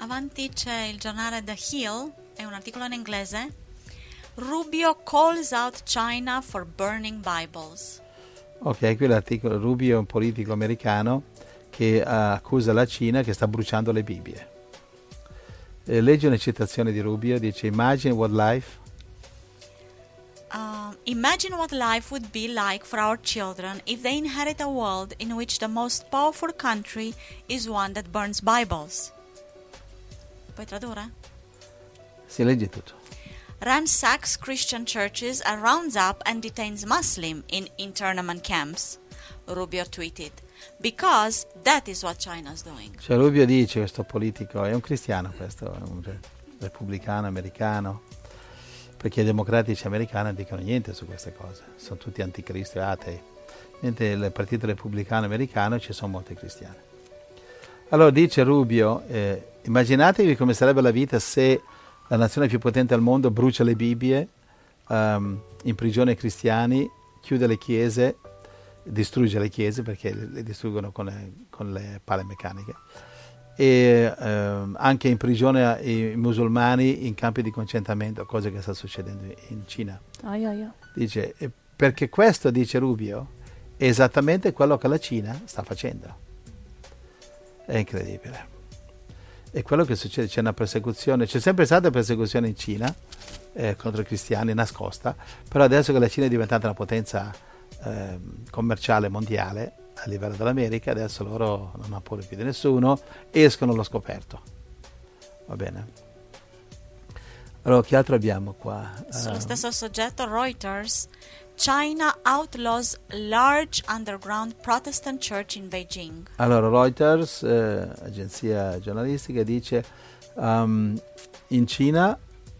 avanti c'è il giornale The Hill, è un articolo in inglese. Rubio calls out China for burning Bibles. Ok, qui l'articolo. Rubio è un politico americano che accusa la Cina che sta bruciando le Bibbie. Leggi una citazione di Rubio, dice: Imagine what life would be like for our children if they inherit a world in which the most powerful country is one that burns Bibles. Puoi tradurre? Si legge tutto. Ransacks Christian churches and rounds up and detains Muslims in internment camps, Rubio tweeted, because that is what China's doing. Cioè Rubio dice, questo politico, è un cristiano questo, è un repubblicano americano, perché i democratici americani dicono niente su queste cose, sono tutti anticristo e atei, mentre il partito repubblicano americano ci sono molti cristiani. Allora dice Rubio, immaginatevi come sarebbe la vita se la nazione più potente al mondo brucia le Bibbie, imprigiona i cristiani, chiude le chiese, distrugge le chiese perché le distruggono con le pale meccaniche, e anche imprigiona i musulmani in campi di concentramento, cosa che sta succedendo in Cina. Dice, perché questo, dice Rubio, è esattamente quello che la Cina sta facendo. È incredibile. È quello che succede, c'è una persecuzione, c'è sempre stata persecuzione in Cina contro i cristiani nascosta, però adesso che la Cina è diventata una potenza commerciale mondiale a livello dell'America, adesso loro non hanno paura più di nessuno, escono allo scoperto. Va bene? Allora, che altro abbiamo qua? Sullo stesso soggetto, Reuters, China outlaws large underground Protestant church in Beijing. Allora, Reuters, agenzia giornalistica, dice in Cina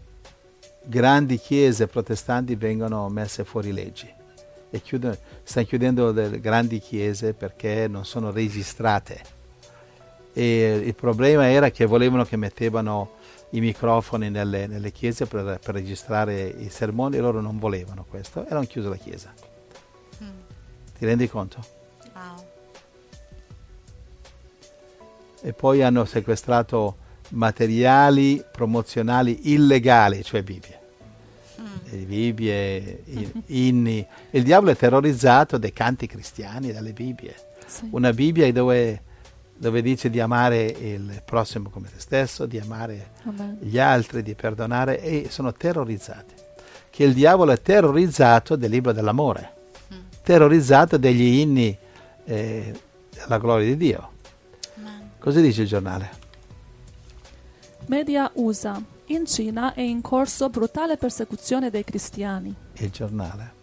grandi chiese protestanti vengono messe fuori legge e stanno chiudendo delle grandi chiese perché non sono registrate. E il problema era che volevano che mettevano i microfoni nelle chiese per registrare i sermoni, e loro non volevano questo e hanno chiuso la chiesa. Ti rendi conto? Wow. E poi hanno sequestrato materiali promozionali illegali, cioè Bibbie. Bibbie, inni. Il diavolo è terrorizzato dai canti cristiani, dalle Bibbie. Sì. Una Bibbia dove dice di amare il prossimo come te stesso, di amare gli altri, di perdonare, e sono terrorizzati. Che il diavolo è terrorizzato del libro dell'amore, terrorizzato degli inni alla gloria di Dio. Cosa dice il giornale? Media USA. In Cina è in corso brutale persecuzione dei cristiani. Il giornale.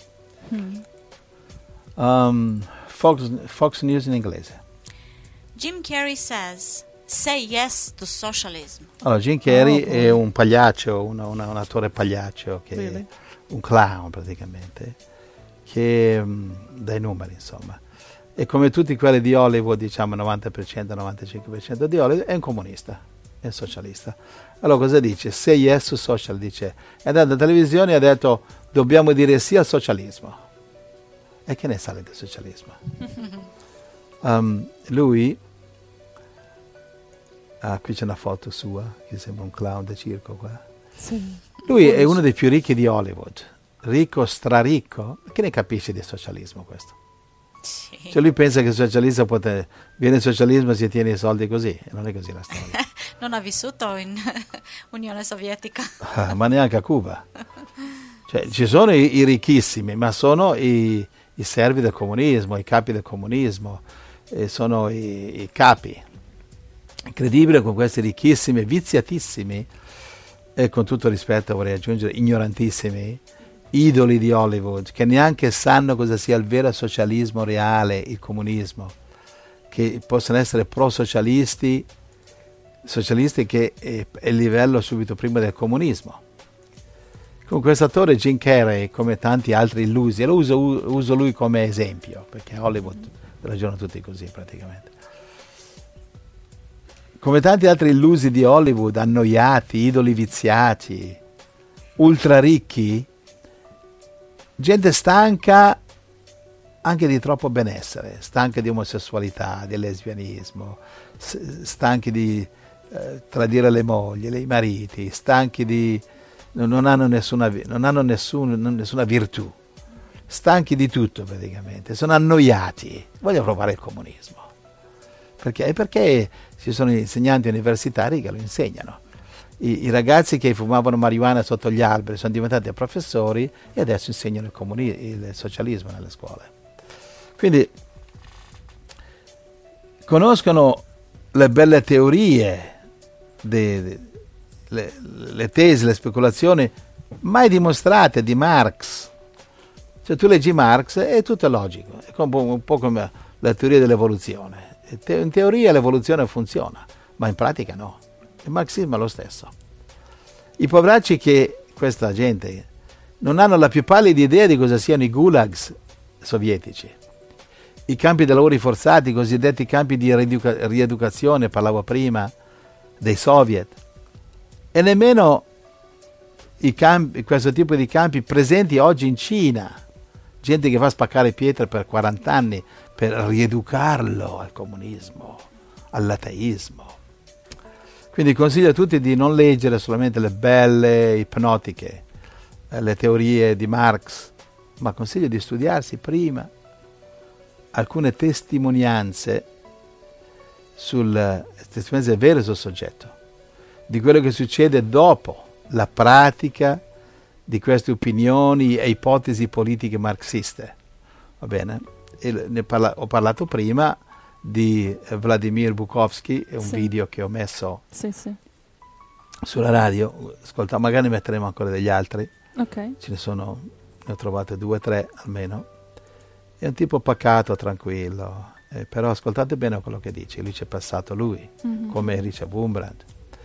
Fox News in inglese. Jim Carrey says, say yes to socialism. Allora, Jim Carrey è un pagliaccio, un attore pagliaccio, che un clown praticamente, che dà i numeri, insomma. E come tutti quelli di Hollywood, diciamo 90%, 95% di Hollywood, è un comunista, è un socialista. Allora cosa dice? Say yes to social, dice. È andato in televisione e ha detto dobbiamo dire sì al socialismo. E che ne sa del socialismo? Lui, qui c'è una foto sua, che sembra un clown da circo qua. Sì. Lui è uno dei più ricchi di Hollywood, ricco, straricco. Che ne capisce di socialismo questo? Sì. Cioè lui pensa che il socialista viene il socialismo e si tiene i soldi così, e non è così la storia. Non ha vissuto in Unione Sovietica. Ma neanche a Cuba. Cioè, ci sono i ricchissimi, ma sono i servi del comunismo, i capi del comunismo, sono i capi. Incredibile, con questi ricchissimi, viziatissimi, e con tutto rispetto vorrei aggiungere ignorantissimi, idoli di Hollywood, che neanche sanno cosa sia il vero socialismo reale, il comunismo, che possono essere pro-socialisti, socialisti che è il livello subito prima del comunismo. Con questo attore Jim Carrey, come tanti altri illusi, e lo uso lui come esempio, perché a Hollywood ragionano tutti così praticamente. Come tanti altri illusi di Hollywood, annoiati, idoli viziati, ultra ricchi, gente stanca anche di troppo benessere, stanca di omosessualità, di lesbianismo, stanchi di tradire le mogli, i mariti, stanchi di... non hanno nessuna virtù, stanchi di tutto praticamente, sono annoiati, voglio provare il comunismo. Perché ci sono insegnanti universitari che lo insegnano. I ragazzi che fumavano marijuana sotto gli alberi sono diventati professori e adesso insegnano il socialismo nelle scuole. Quindi conoscono le belle teorie, le tesi, le speculazioni mai dimostrate di Marx. Cioè tu leggi Marx e tutto è logico, è un po' come la teoria dell'evoluzione. In teoria l'evoluzione funziona, ma in pratica no. Il marxismo è lo stesso. I poveracci che questa gente non hanno la più pallida idea di cosa siano i gulags sovietici, i campi di lavori forzati, i cosiddetti campi di rieducazione, parlavo prima, dei soviet, e nemmeno questo tipo di campi presenti oggi in Cina, gente che fa spaccare pietre per 40 anni per rieducarlo al comunismo, all'ateismo. Quindi consiglio a tutti di non leggere solamente le belle ipnotiche, le teorie di Marx, ma consiglio di studiarsi prima alcune testimonianze vere sul soggetto, di quello che succede dopo la pratica di queste opinioni e ipotesi politiche marxiste. Va bene? Ho parlato prima di Vladimir Bukovsky, è un video che ho messo sulla radio. Ascolta, magari metteremo ancora degli altri. Okay. Ne ho trovate 2 o 3 almeno. È un tipo pacato, tranquillo, però ascoltate bene quello che dice. Lì c'è passato lui, come Richard Wurmbrand.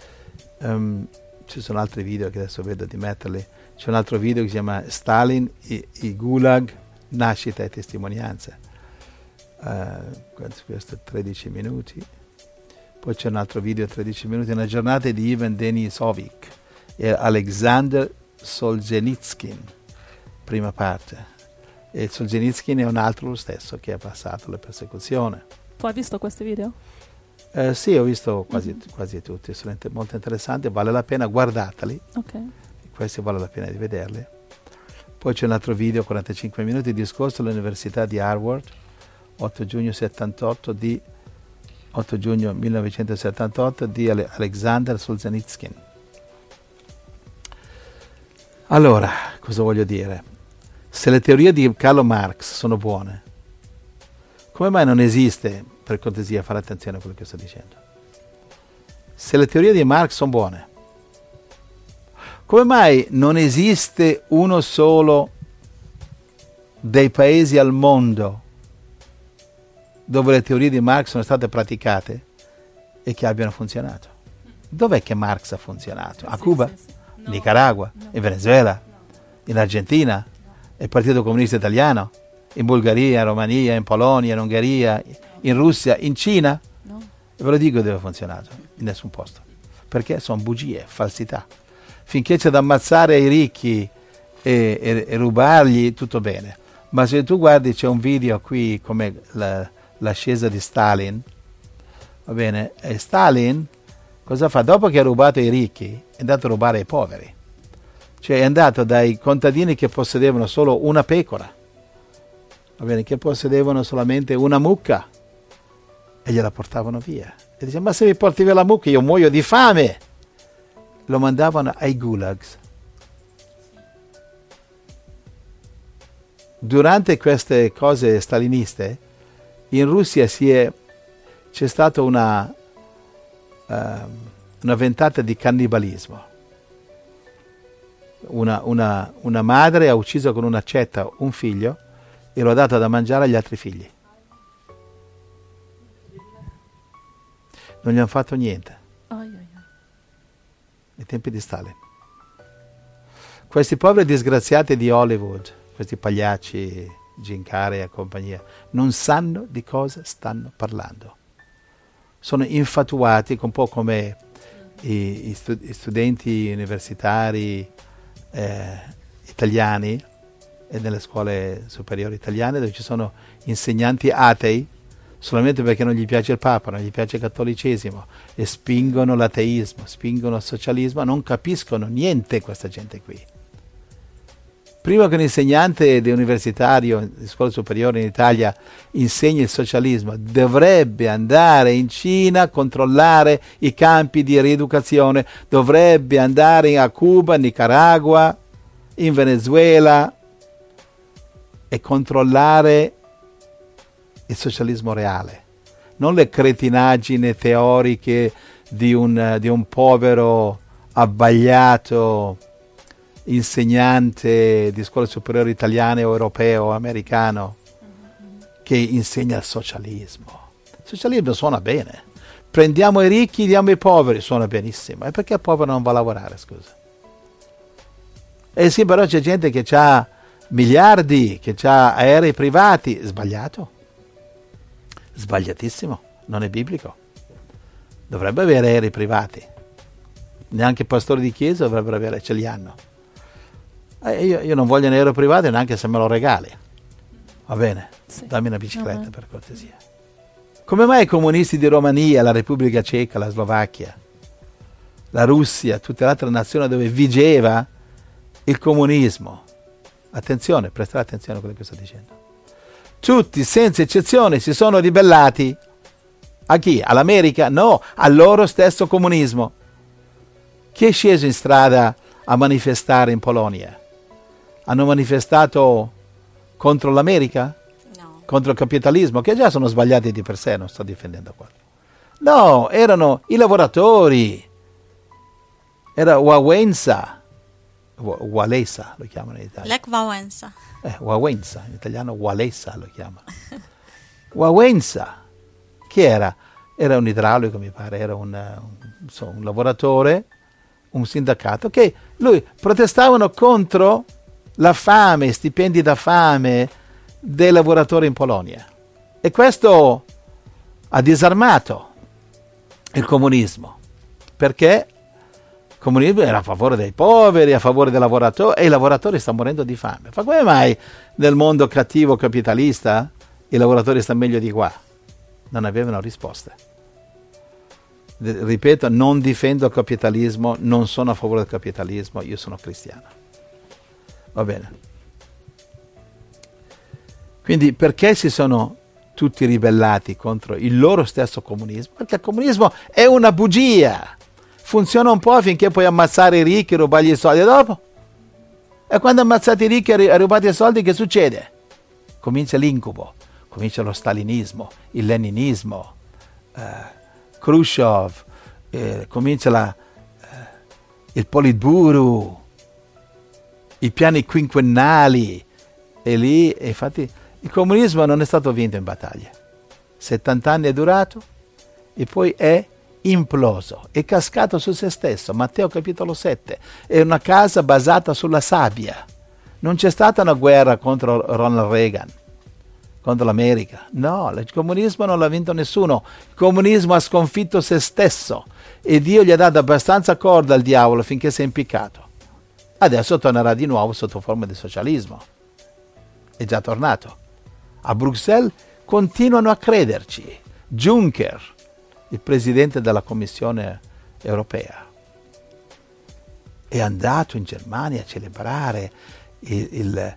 Ci sono altri video che adesso vedo di metterli. C'è un altro video che si chiama Stalin, i Gulag, nascita e testimonianze. Questo è 13 minuti. Poi c'è un altro video 13 minuti, una giornata di Ivan Denisovich e Alexander Solzhenitsyn, prima parte. E Solzhenitsyn è un altro lo stesso che ha passato la persecuzione. Tu hai visto questi video? Sì, ho visto quasi tutti, sono molto interessanti, vale la pena, guardateli. Okay. Questi vale la pena di vederli. Poi c'è un altro video, 45 minuti, discorso all'Università di Harvard, 8 giugno 1978 di Alexander Solzhenitsyn. Allora, cosa voglio dire? Se le teorie di Karl Marx sono buone, come mai non esiste, per cortesia, fare attenzione a quello che sto dicendo? Se le teorie di Marx sono buone, come mai non esiste uno solo dei paesi al mondo dove le teorie di Marx sono state praticate e che abbiano funzionato? Dov'è che Marx ha funzionato? A Cuba? In Nicaragua? In Venezuela? In Argentina? Il Partito Comunista Italiano? In Bulgaria, in Romania, in Polonia, in Ungheria, in Russia, in Cina? No. E ve lo dico dove ha funzionato, in nessun posto. Perché sono bugie, falsità. Finché c'è da ammazzare i ricchi e rubargli, tutto bene. Ma se tu guardi, c'è un video qui come l'ascesa di Stalin, va bene? E Stalin cosa fa? Dopo che ha rubato i ricchi, è andato a rubare i poveri. Cioè è andato dai contadini che possedevano solo una pecora, va bene, che possedevano solamente una mucca, e gliela portavano via. E dice: ma se mi porti via la mucca io muoio di fame. Lo mandavano ai gulags. Durante queste cose staliniste in Russia c'è stata una ventata di cannibalismo. Una madre ha ucciso con un'accetta un figlio e lo ha dato da mangiare agli altri figli. Non gli hanno fatto niente. Ai tempi di Stalin. Questi poveri disgraziati di Hollywood, questi pagliacci, Jim Carrey e compagnia, non sanno di cosa stanno parlando. Sono infatuati, un po' come i studenti universitari italiani e nelle scuole superiori italiane, dove ci sono insegnanti atei, solamente perché non gli piace il Papa, non gli piace il cattolicesimo, e spingono l'ateismo, spingono il socialismo, non capiscono niente questa gente qui. Prima che un insegnante di universitario di scuola superiore in Italia insegni il socialismo, dovrebbe andare in Cina a controllare i campi di rieducazione, dovrebbe andare a Cuba, Nicaragua, in Venezuela e controllare il socialismo reale, non le cretinaggini teoriche di un povero abbagliato insegnante di scuola superiore italiane o europeo o americano che insegna il socialismo. Il socialismo suona bene. Prendiamo i ricchi, diamo ai poveri, suona benissimo. E perché il povero non va a lavorare, scusa? E sì, però c'è gente che ha miliardi, che ha aerei privati. Sbagliato. Sbagliatissimo. Non è biblico. Dovrebbe avere aerei privati. Neanche i pastori di chiesa dovrebbero avere, ce li hanno. Io non voglio un aereo privato neanche se me lo regali. Va bene? Sì. Dammi una bicicletta per cortesia. Come mai i comunisti di Romania, la Repubblica Ceca, la Slovacchia, la Russia, tutte le altre nazioni dove vigeva il comunismo? Attenzione, prestate attenzione a quello che sto dicendo. Tutti, senza eccezione, si sono ribellati. A chi? All'America? No, al loro stesso comunismo. Chi è sceso in strada a manifestare in Polonia? Hanno manifestato contro l'America? No. Contro il capitalismo? Che già sono sbagliati di per sé, non sto difendendo quello. No, erano i lavoratori. Era Wałęsa. Wałęsa lo chiamano in Italia. Lech Wałęsa. Wałęsa, in italiano Wałęsa lo chiamano. Wałęsa. Chi era? Era un idraulico, mi pare, era un lavoratore, un sindacato, che lui protestavano contro la fame, stipendi da fame dei lavoratori in Polonia. E questo ha disarmato il comunismo, perché il comunismo era a favore dei poveri, a favore dei lavoratori, e i lavoratori stanno morendo di fame. Ma come mai nel mondo cattivo capitalista i lavoratori stanno meglio di qua? Non avevano risposte. Ripeto, non difendo il capitalismo, non sono a favore del capitalismo, io sono cristiano. Va bene. Quindi perché si sono tutti ribellati contro il loro stesso comunismo? Perché il comunismo è una bugia. Funziona un po' finché puoi ammazzare i ricchi e rubargli i soldi. E dopo? E quando ammazzate i ricchi e rubate i soldi, che succede? Comincia l'incubo, comincia lo stalinismo, il leninismo, Khrushchev, comincia il Politburo, i piani quinquennali, e lì, infatti, il comunismo non è stato vinto in battaglia. 70 anni è durato e poi è imploso, è cascato su se stesso. Matteo capitolo 7, è una casa basata sulla sabbia. Non c'è stata una guerra contro Ronald Reagan, contro l'America. No, il comunismo non l'ha vinto nessuno. Il comunismo ha sconfitto se stesso e Dio gli ha dato abbastanza corda al diavolo finché si è impiccato. Adesso tornerà di nuovo sotto forma di socialismo. È già tornato. A Bruxelles continuano a crederci. Juncker, il presidente della Commissione europea, è andato in Germania a celebrare il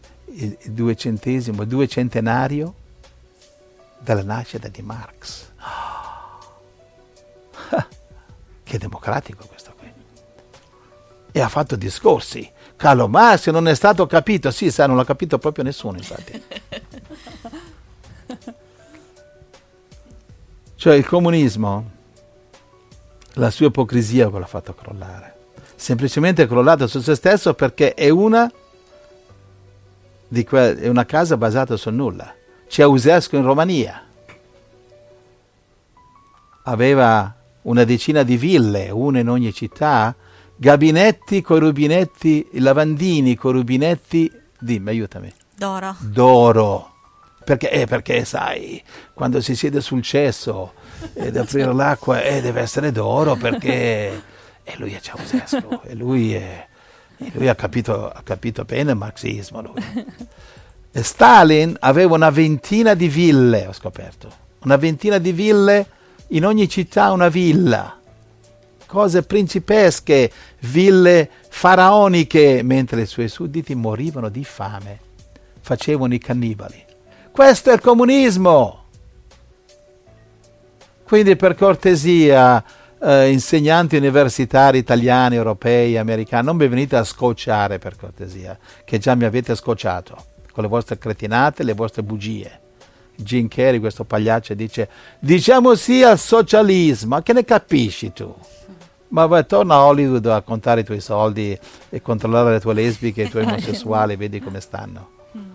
200° della nascita di Marx. Che democratico questo qui. E ha fatto discorsi. Carlo Marx non è stato capito. Sì, non l'ha capito proprio nessuno, infatti. Cioè il comunismo, la sua ipocrisia l'ha fatto crollare. Semplicemente è crollato su se stesso perché è una casa basata sul nulla. Ceausescu in Romania aveva una decina di ville, una in ogni città, gabinetti coi rubinetti, lavandini coi rubinetti, dimmi, aiutami. D'oro. Perché sai, quando si siede sul cesso ed aprire l'acqua deve essere d'oro, perché lui è Ceausescu e lui ha capito bene il marxismo. Lui. E Stalin aveva una ventina di ville, ho scoperto, una ventina di ville, in ogni città una villa, cose principesche, ville faraoniche, mentre i suoi sudditi morivano di fame, facevano i cannibali. Questo è il comunismo. Quindi per cortesia, insegnanti universitari italiani, europei, americani, non mi venite a scocciare per cortesia, che già mi avete scocciato con le vostre cretinate, le vostre bugie. Jim Carrey, questo pagliaccio, dice: diciamo sì al socialismo. Che ne capisci tu? Ma vai, torna a Hollywood a contare i tuoi soldi e controllare le tue lesbiche e i tuoi omosessuali, vedi come stanno.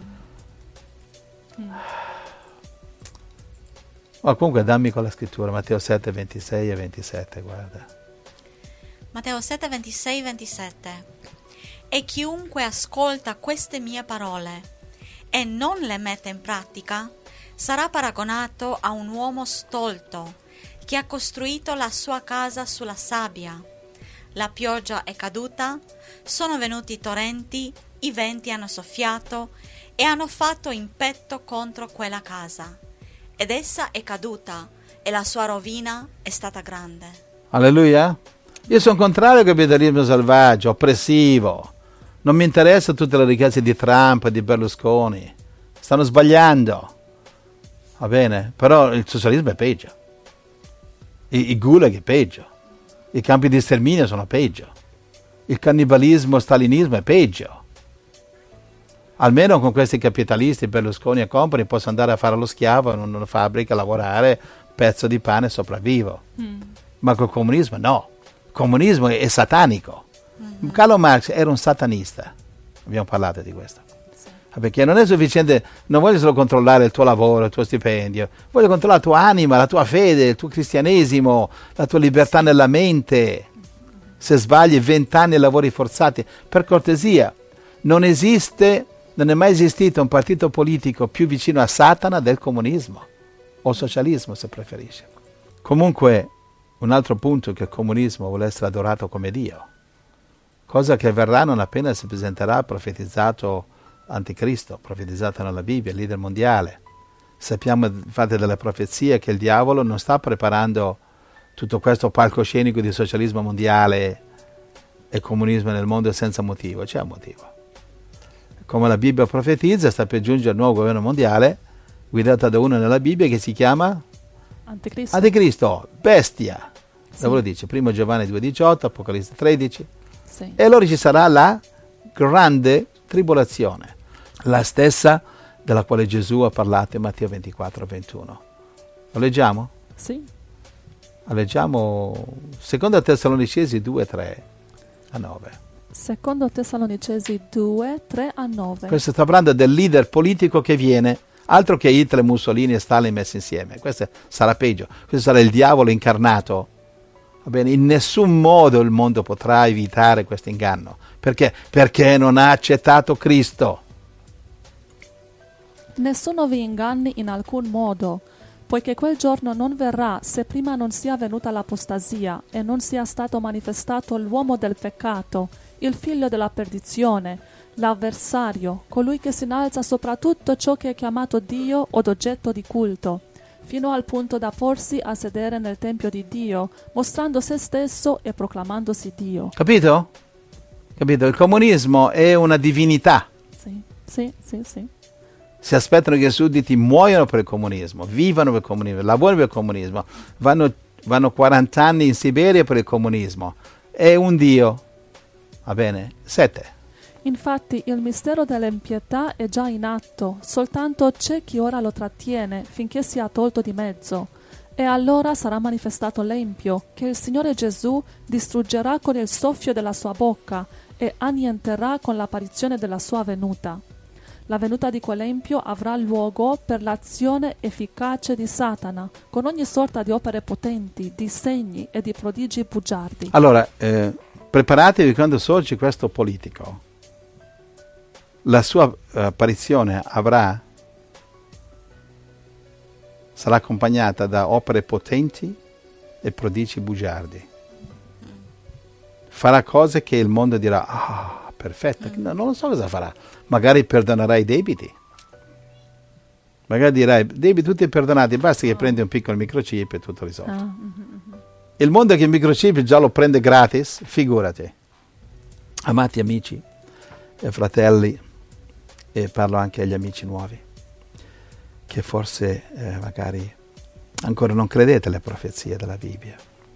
Ma comunque dammi con la scrittura, Matteo 7, 26 e 27, guarda. Matteo 7, 26, 27. E chiunque ascolta queste mie parole e non le mette in pratica sarà paragonato a un uomo stolto che ha costruito la sua casa sulla sabbia. La pioggia è caduta, sono venuti i torrenti, i venti hanno soffiato e hanno fatto impetto contro quella casa. Ed essa è caduta e la sua rovina è stata grande. Alleluia. Io sono contrario al capitalismo selvaggio, oppressivo. Non mi interessa tutte le richieste di Trump e di Berlusconi. Stanno sbagliando. Va bene? Però il socialismo è peggio. I gulag è peggio. I campi di sterminio sono peggio. Il cannibalismo, stalinismo è peggio. Almeno con questi capitalisti, Berlusconi e compagni, posso andare a fare lo schiavo in una fabbrica, lavorare, pezzo di pane e sopravvivo. Ma col comunismo no. Il comunismo è satanico. Karl Marx era un satanista. Abbiamo parlato di questo. Perché non è sufficiente, non voglio solo controllare il tuo lavoro, il tuo stipendio, voglio controllare la tua anima, la tua fede, il tuo cristianesimo, la tua libertà nella mente. Se sbagli 20 anni e lavori forzati, per cortesia, non è mai esistito un partito politico più vicino a Satana del comunismo, o socialismo se preferisce. Comunque, un altro punto è che il comunismo vuole essere adorato come Dio, cosa che avverrà non appena si presenterà profetizzato Anticristo, profetizzato nella Bibbia, il leader mondiale. Sappiamo infatti dalle profezie che il diavolo non sta preparando tutto questo palcoscenico di socialismo mondiale e comunismo nel mondo senza motivo, c'è un motivo. Come la Bibbia profetizza, sta per giungere il nuovo governo mondiale, guidato da uno nella Bibbia che si chiama Anticristo, bestia. Sì. Dove lo dice? 1 Giovanni 2,18, Apocalisse 13. Sì. E allora ci sarà la grande tribolazione, la stessa della quale Gesù ha parlato in Matteo 24, 21. Lo leggiamo? Sì. Leggiamo 2 Tessalonicesi 2, 3 a 9. Secondo Tessalonicesi 2, 3 a 9. Questo sta parlando del leader politico che viene, altro che Hitler, Mussolini e Stalin messi insieme. Questo sarà peggio, questo sarà il diavolo incarnato. Va bene? In nessun modo il mondo potrà evitare questo inganno. Perché? Perché non ha accettato Cristo. Nessuno vi inganni in alcun modo, poiché quel giorno non verrà se prima non sia venuta l'apostasia e non sia stato manifestato l'uomo del peccato, il figlio della perdizione, l'avversario, colui che si innalza sopra tutto ciò che è chiamato Dio od oggetto di culto, fino al punto da porsi a sedere nel tempio di Dio, mostrando se stesso e proclamandosi Dio. Capito? Capito? Il comunismo è una divinità. Sì. Si aspettano che i sudditi muoiano per il comunismo, vivano per il comunismo, lavorano per il comunismo, vanno 40 anni in Siberia per il comunismo. È un Dio. Va bene? 7. Infatti il mistero dell'impietà è già in atto, soltanto c'è chi ora lo trattiene finché sia tolto di mezzo. E allora sarà manifestato l'empio, che il Signore Gesù distruggerà con il soffio della sua bocca e annienterà con l'apparizione della sua venuta. La venuta di quell'empio avrà luogo per l'azione efficace di Satana, con ogni sorta di opere potenti, di segni e di prodigi bugiardi. Allora, preparatevi quando sorge questo politico. La sua apparizione sarà accompagnata da opere potenti e prodigi bugiardi. Farà cose che il mondo dirà: ah, perfetto, no, non so cosa farà. Magari perdonerà i debiti. Magari dirai, devi tutti perdonati, basta che prendi un piccolo microchip e tutto risolto. Il mondo che il microchip già lo prende gratis, figurati. Amati amici e fratelli, e parlo anche agli amici nuovi, che forse magari ancora non credete alle profezie della Bibbia.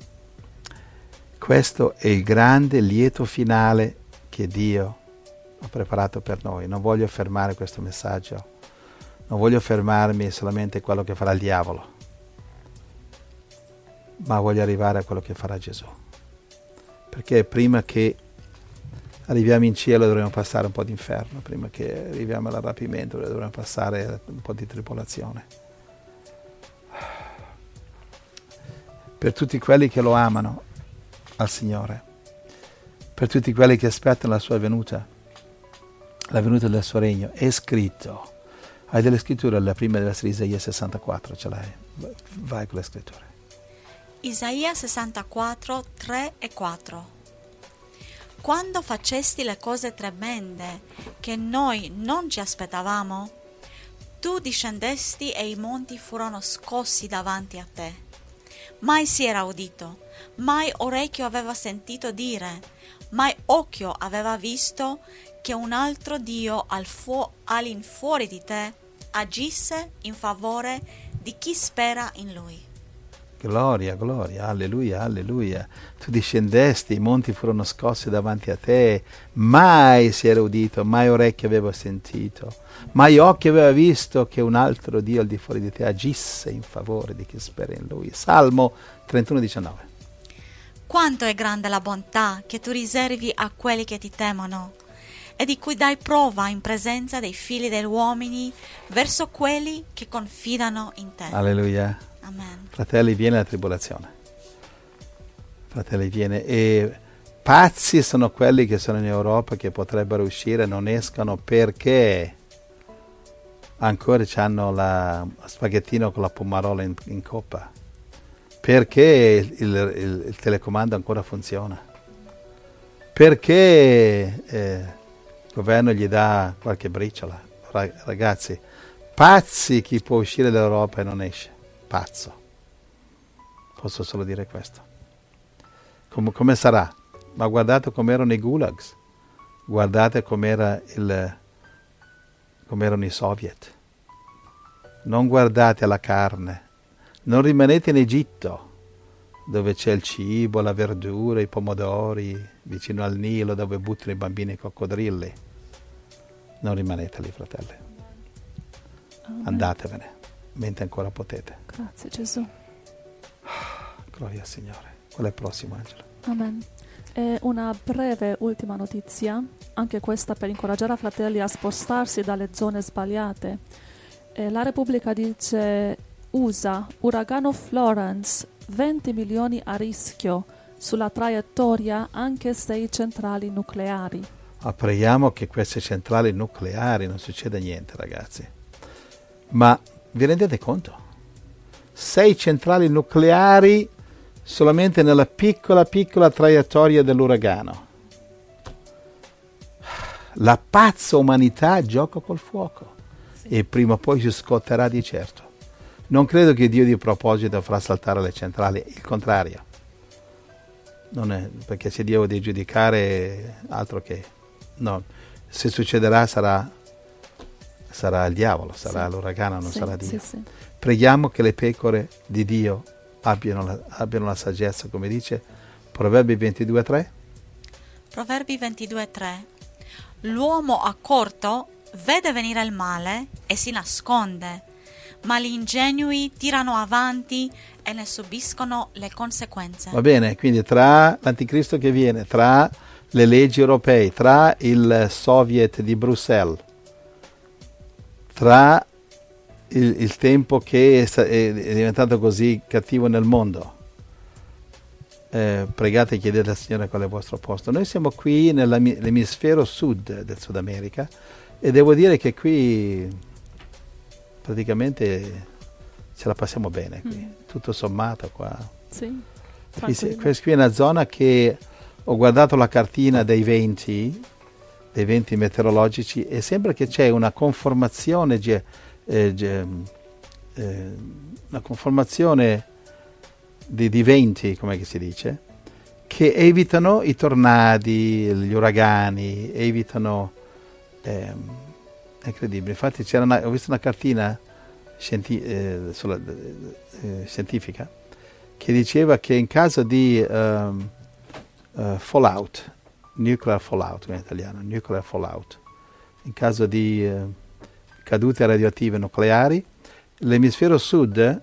Questo è il grande lieto finale che Dio ha preparato per noi. Non voglio fermare questo messaggio, non voglio fermarmi solamente a quello che farà il diavolo, ma voglio arrivare a quello che farà Gesù. Perché prima che arriviamo in cielo dovremo passare un po' di inferno, prima che arriviamo al rapimento dovremo passare un po' di tribolazione. Per tutti quelli che lo amano al Signore, per tutti quelli che aspettano la sua venuta, la venuta del suo regno, è scritto. Hai delle scritture, la prima deve essere Isaia 64, ce l'hai? Vai con le scritture. Isaia 64, 3 e 4. Quando facesti le cose tremende che noi non ci aspettavamo, tu discendesti e i monti furono scossi davanti a te. Mai si era udito, mai orecchio aveva sentito dire, mai occhio aveva visto che un altro Dio all'infuori di te agisse in favore di chi spera in Lui. Gloria, gloria, alleluia, alleluia. Tu discendesti, i monti furono scossi davanti a te, mai si era udito, mai orecchio aveva sentito, mai occhio aveva visto che un altro Dio al di fuori di te agisse in favore di chi spera in Lui. Salmo 31, 19. Quanto è grande la bontà che tu riservi a quelli che ti temono e di cui dai prova in presenza dei figli degli uomini verso quelli che confidano in te. Alleluia. Amen. Fratelli, viene la tribolazione. Fratelli, viene. E pazzi sono quelli che sono in Europa, che potrebbero uscire e non escono perché ancora hanno la spaghettino con la pomarola in coppa. Perché il telecomando ancora funziona. Perché il governo gli dà qualche briciola. Ragazzi, pazzi chi può uscire dall'Europa e non esce. Pazzo. Posso solo dire questo. Come sarà? Ma guardate com'erano i gulags. Guardate com'erano i soviet. Non guardate alla carne. Non rimanete in Egitto, dove c'è il cibo, la verdura, i pomodori, vicino al Nilo, dove buttano i bambini e i coccodrilli. Non rimanete lì, fratelli. Andatevene, mentre ancora potete. Grazie Gesù. Gloria al Signore. Qual è il prossimo, Angelo? Amen. E una breve ultima notizia, anche questa per incoraggiare i fratelli a spostarsi dalle zone sbagliate. La Repubblica dice: USA, uragano Florence, 20 milioni a rischio sulla traiettoria anche 6 centrali nucleari. Preghiamo che queste centrali nucleari non succeda niente, ragazzi. Ma vi rendete conto? 6 centrali nucleari solamente nella piccola traiettoria dell'uragano. La pazza umanità gioca col fuoco e prima o poi si scotterà di certo. Non credo che Dio di proposito farà saltare le centrali, il contrario. Non è, perché se Dio deve giudicare altro che... No, se succederà sarà il diavolo, sarà l'uragano, non sarà Dio. Sì. Preghiamo che le pecore di Dio abbiano la saggezza, come dice Proverbi 22:3. Proverbi 22:3. L'uomo accorto vede venire il male e si nasconde, ma gli ingenui tirano avanti e ne subiscono le conseguenze. Va bene, quindi tra l'anticristo che viene, tra le leggi europee, tra il Soviet di Bruxelles, tra il tempo che è diventato così cattivo nel mondo, pregate e chiedete al Signore qual è il vostro posto. Noi siamo qui nell'emisfero sud del Sud America e devo dire che qui praticamente ce la passiamo bene qui, tutto sommato qua. Sì, Qui è una zona che ho guardato la cartina dei venti meteorologici e sembra che c'è una conformazione una conformazione di venti, come si dice, che evitano i tornadi, gli uragani, evitano... è incredibile. Infatti ho visto una cartina scientifica che diceva che in caso di fallout, nuclear fallout in italiano, nuclear fallout, in caso di cadute radioattive nucleari, l'emisfero sud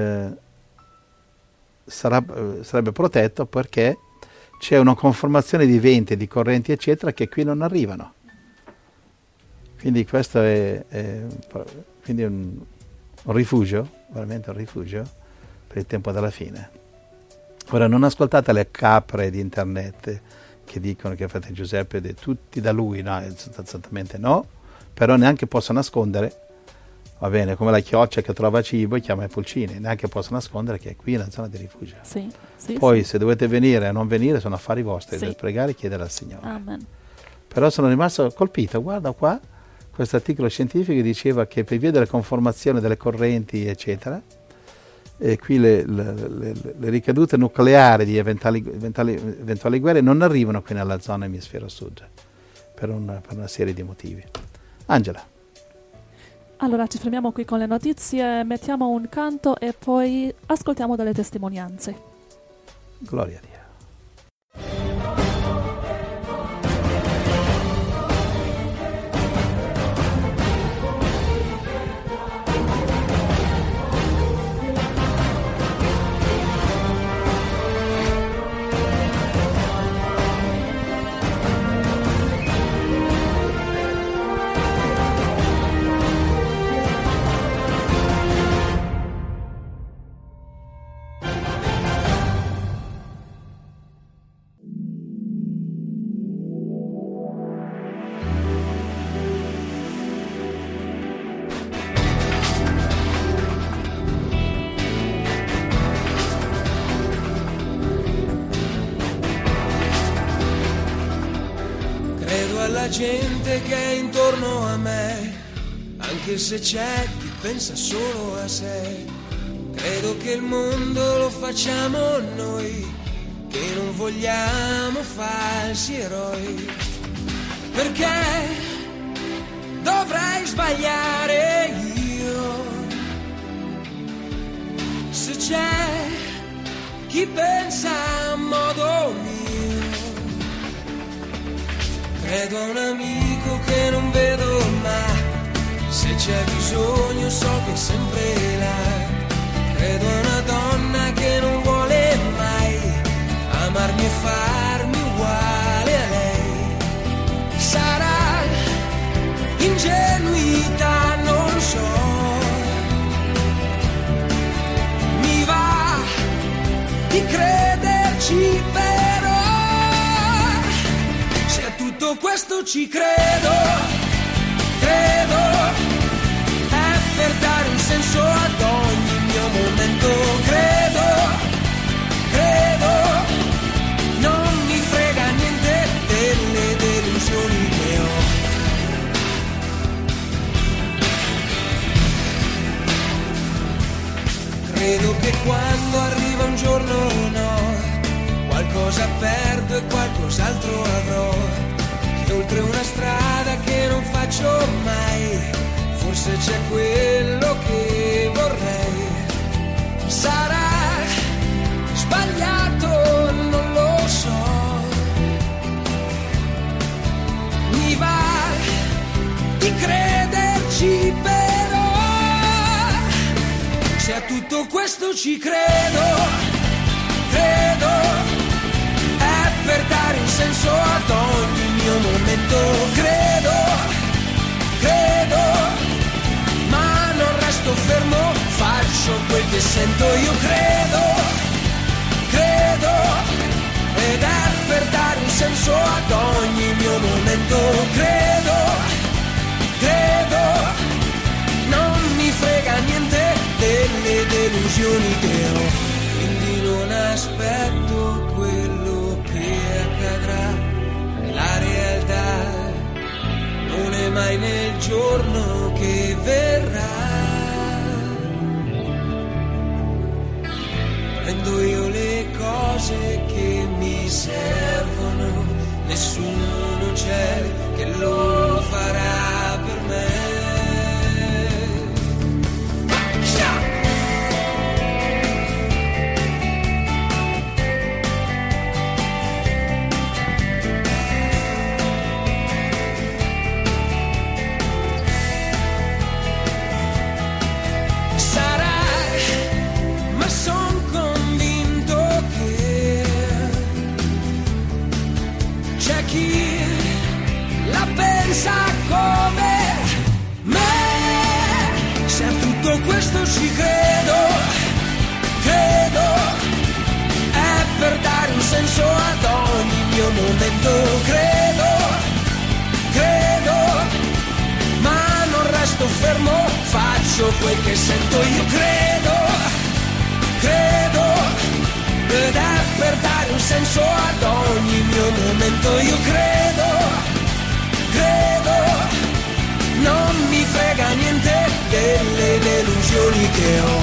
sarebbe protetto perché c'è una conformazione di venti, di correnti eccetera che qui non arrivano. Quindi questo è quindi un rifugio, veramente un rifugio per il tempo della fine. Ora non ascoltate le capre di internet che dicono che frate Giuseppe è tutti da lui, no, esattamente no, però neanche posso nascondere, va bene, come la chioccia che trova cibo e chiama i pulcini, neanche posso nascondere che è qui una zona di rifugio. Sì, poi se dovete venire o non venire sono affari vostri, dovete pregare e chiedere al Signore. Amen. Però sono rimasto colpito, guarda qua, questo articolo scientifico diceva che per via della conformazione delle correnti eccetera, e qui le ricadute nucleari di eventuali guerre non arrivano qui nella zona emisfero sud per una serie di motivi. Angela. Allora ci fermiamo qui con le notizie, mettiamo un canto e poi ascoltiamo delle testimonianze. Gloria a Dio. Gente che è intorno a me, anche se c'è chi pensa solo a sé. Credo che il mondo lo facciamo noi, che non vogliamo falsi eroi. Perché dovrei sbagliare io, se c'è chi pensa a modo mio. Credo a un amico che non vedo mai, se c'è bisogno so che è sempre là. Credo a una donna che non vuole mai amarmi e farmi uguale a lei. Sarà ingenuità, non so, mi va di crederci però. Tutto questo ci credo, è per dare un senso ad ogni mio momento. Credo, non mi frega niente delle delusioni che ho. Credo che quando arriva un giorno no, qualcosa perdo e qualcos'altro avrò. Oltre una strada che non faccio mai, forse c'è quello che vorrei. Sarà sbagliato, non lo so, mi va di crederci però. Se a tutto questo ci credo, è per dare un senso ad ogni mio momento. Credo, ma non resto fermo, faccio quel che sento. Io credo, ed è per dare un senso ad ogni mio momento. Credo, non mi frega niente delle delusioni che ho. Quindi non aspetto quello che accadrà. La realtà non è mai nel giorno che verrà. servono, nessuno c'è che lo farà per me. Come me, se a tutto questo ci credo, è per dare un senso ad ogni mio momento, credo, ma non resto fermo, faccio quel che sento, io credo, ed è per dare un senso ad ogni mio momento, io credo, non mi frega niente delle delusioni che ho.